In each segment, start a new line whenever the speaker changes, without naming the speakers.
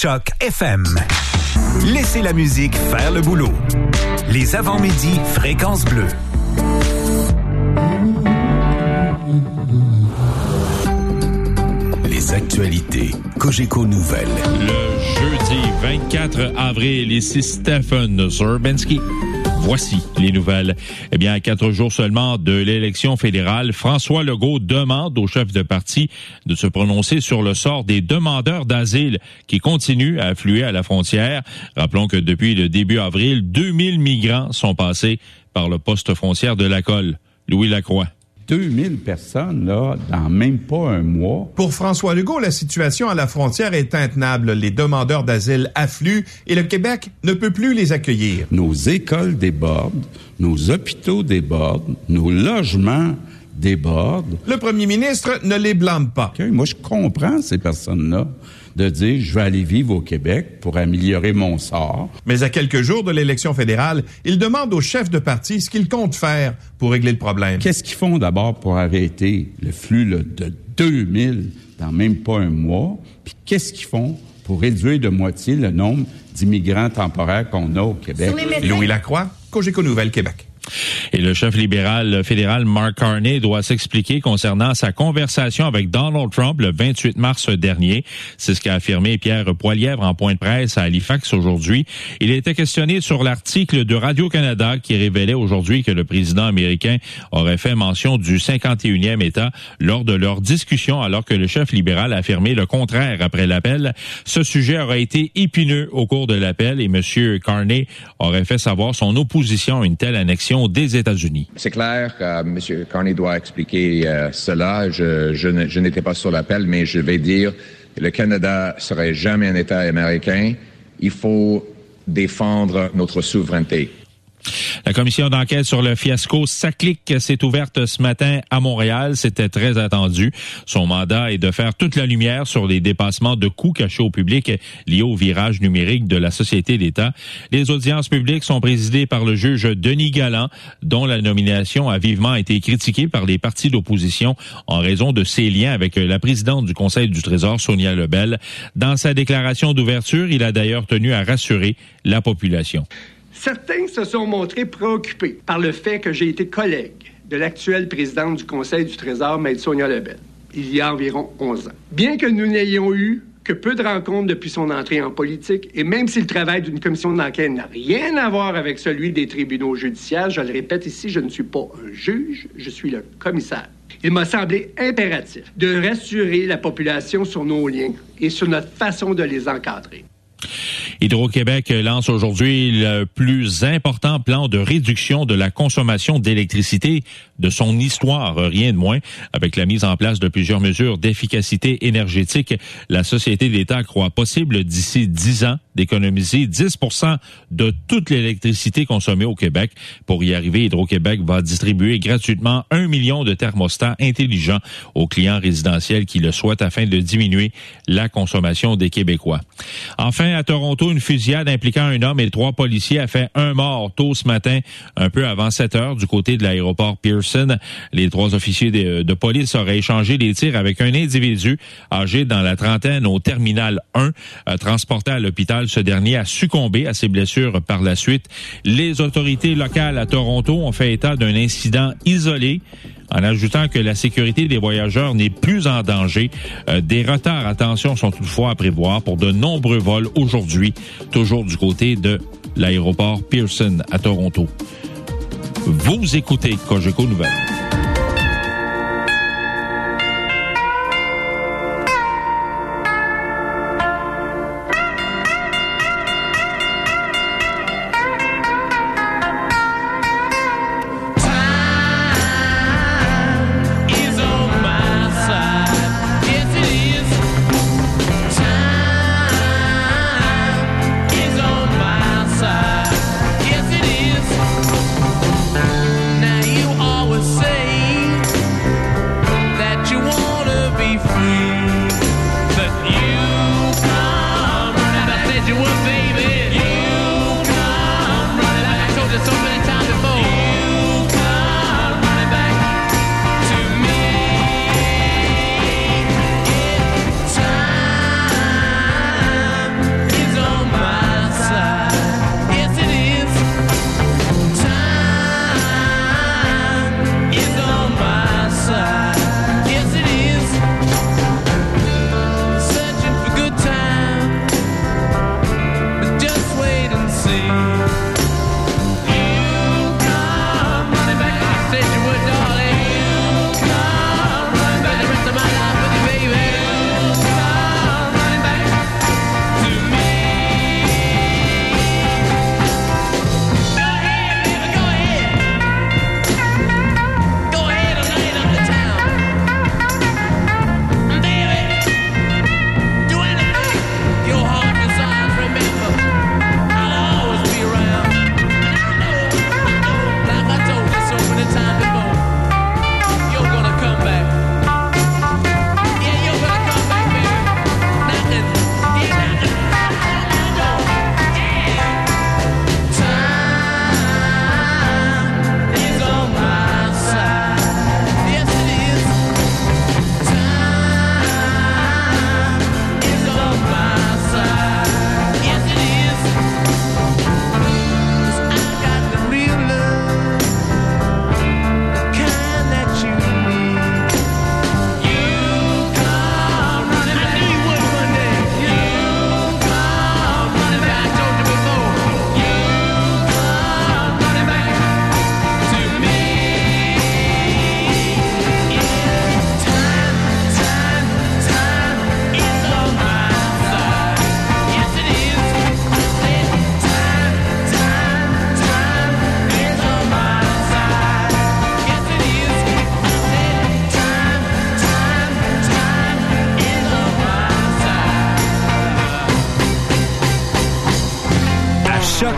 Choc FM. Laissez la musique faire le boulot. Les avant-midi, Fréquence Bleue. Les actualités Cogeco Nouvelles.
Le jeudi 24 avril, ici Stephen Zurbanski. Voici les nouvelles. Eh bien, à 4 jours seulement de l'élection fédérale, François Legault demande au chef de parti de se prononcer sur le sort des demandeurs d'asile qui continuent à affluer à la frontière. Rappelons que depuis le début avril, 2000 migrants sont passés par le poste frontière de Lacolle. Louis Lacroix.
2000 personnes, là, dans même pas un mois.
Pour François Legault, la situation à la frontière est intenable. Les demandeurs d'asile affluent et le Québec ne peut plus les accueillir.
Nos écoles débordent, nos hôpitaux débordent, nos logements débordent.
Le premier ministre ne les blâme pas.
Okay, moi, je comprends ces personnes-là de dire « je vais aller vivre au Québec pour améliorer mon sort ».
Mais à quelques jours de l'élection fédérale, il demande au chef de parti ce qu'il compte faire pour régler le problème.
Qu'est-ce qu'ils font d'abord pour arrêter le flux là, de 2000 dans même pas un mois? Puis qu'est-ce qu'ils font pour réduire de moitié le nombre d'immigrants temporaires qu'on a au Québec?
Louis Lacroix, Cogeco Nouvelles, Québec.
Et le chef libéral fédéral Mark Carney doit s'expliquer concernant sa conversation avec Donald Trump le 28 mars dernier. C'est ce qu'a affirmé Pierre Poilievre en point de presse à Halifax aujourd'hui. Il a été questionné sur l'article de Radio-Canada qui révélait aujourd'hui que le président américain aurait fait mention du 51e État lors de leur discussion, alors que le chef libéral a affirmé le contraire après l'appel. Ce sujet aurait été épineux au cours de l'appel et M. Carney aurait fait savoir son opposition à une telle annexion des États-Unis.
C'est clair, M. Carney doit expliquer cela. Je n'étais pas sur l'appel, mais je vais dire que le Canada serait jamais un État américain. Il faut défendre notre souveraineté.
La commission d'enquête sur le fiasco SACLIC s'est ouverte ce matin à Montréal. C'était très attendu. Son mandat est de faire toute la lumière sur les dépassements de coûts cachés au public liés au virage numérique de la société d'État. Les audiences publiques sont présidées par le juge Denis Galland, dont la nomination a vivement été critiquée par les partis d'opposition en raison de ses liens avec la présidente du Conseil du Trésor, Sonia Lebel. Dans sa déclaration d'ouverture, il a d'ailleurs tenu à rassurer la population.
Certains se sont montrés préoccupés par le fait que j'ai été collègue de l'actuelle présidente du Conseil du Trésor, Maître Sonia Lebel, il y a environ 11 ans. Bien que nous n'ayons eu que peu de rencontres depuis son entrée en politique, et même si le travail d'une commission d'enquête n'a rien à voir avec celui des tribunaux judiciaires, je le répète ici, je ne suis pas un juge, je suis le commissaire. Il m'a semblé impératif de rassurer la population sur nos liens et sur notre façon de les encadrer.
Hydro-Québec lance aujourd'hui le plus important plan de réduction de la consommation d'électricité de son histoire, rien de moins. Avec la mise en place de plusieurs mesures d'efficacité énergétique, la Société d'État croit possible d'ici 10 ans d'économiser 10% de toute l'électricité consommée au Québec. Pour y arriver, Hydro-Québec va distribuer gratuitement 1 million de thermostats intelligents aux clients résidentiels qui le souhaitent afin de diminuer la consommation des Québécois. Enfin, à Toronto, une fusillade impliquant un homme et 3 policiers a fait un mort tôt ce matin, un peu avant 7 heures, du côté de l'aéroport Pearson. Les 3 officiers de police auraient échangé des tirs avec un individu âgé dans la trentaine au terminal 1, transporté à l'hôpital. Ce dernier a succombé à ses blessures par la suite. Les autorités locales à Toronto ont fait état d'un incident isolé, en ajoutant que la sécurité des voyageurs n'est plus en danger. Des retards, attention, sont toutefois à prévoir pour de nombreux vols aujourd'hui, toujours du côté de l'aéroport Pearson à Toronto. Vous écoutez Cogeco Nouvelles.
Now you always say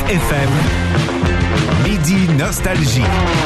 FM, Midi Nostalgie.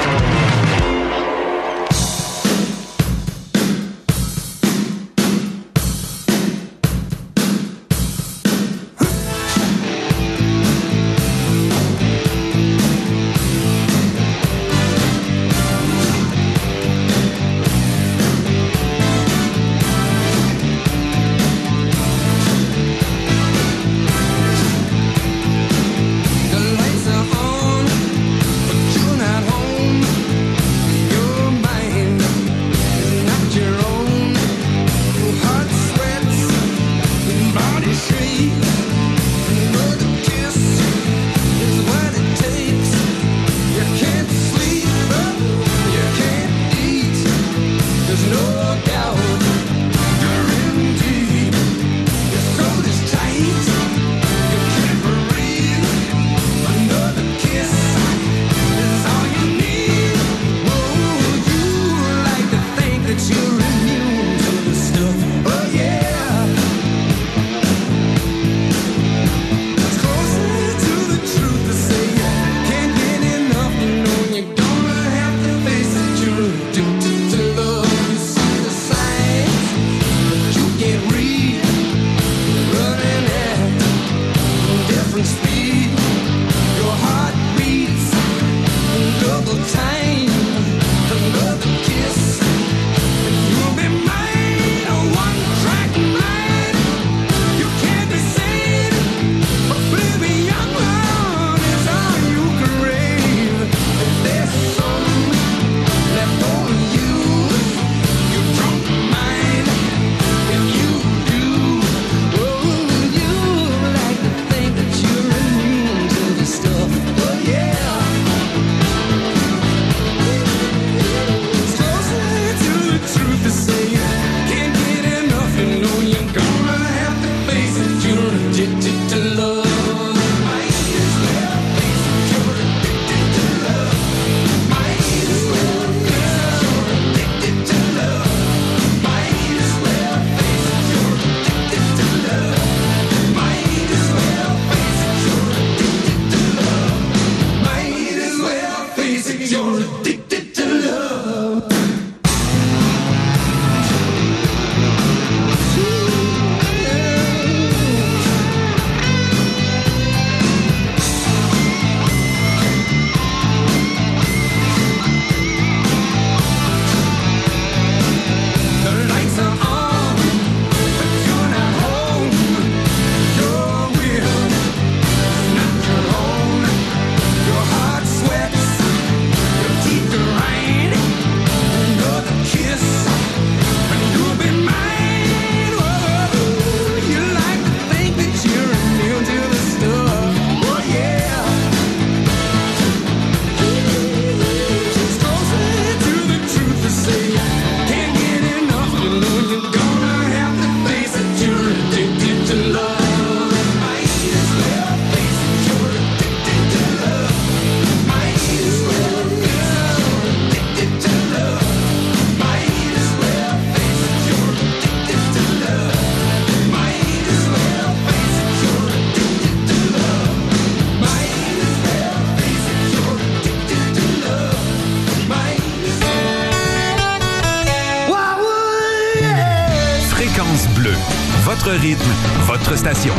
Votre rythme, votre station.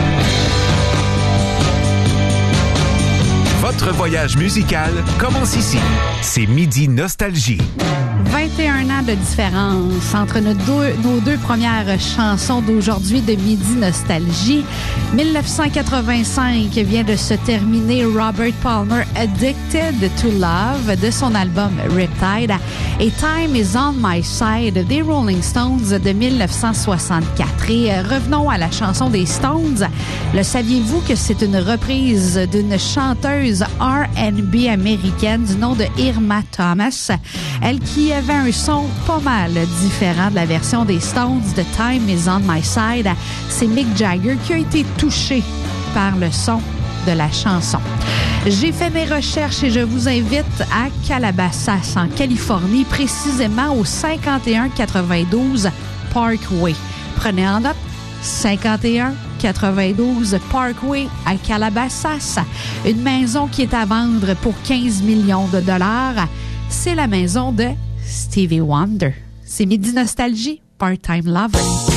Votre voyage musical commence ici. C'est Midi Nostalgie.
21 ans de différence entre nos deux premières chansons d'aujourd'hui de Midi Nostalgie. 1985 vient de se terminer Robert Palmer Addicted to Love de son album Riptide et Time is on My Side des Rolling Stones de 1964. Et revenons à la chanson des Stones. Le saviez-vous que c'est une reprise d'une chanteuse R&B américaine du nom de Irma Thomas, elle qui avait un son pas mal différent de la version des Stones de Time is on My Side. C'est Mick Jagger qui a été touché par le son de la chanson. J'ai fait mes recherches et je vous invite à Calabasas, en Californie, précisément au 5192 Parkway. Prenez en note, 5192 1092 Parkway à Calabasas. Une maison qui est à vendre pour 15 millions de dollars. C'est la maison de Stevie Wonder. C'est Midi Nostalgie, Part-Time Lover.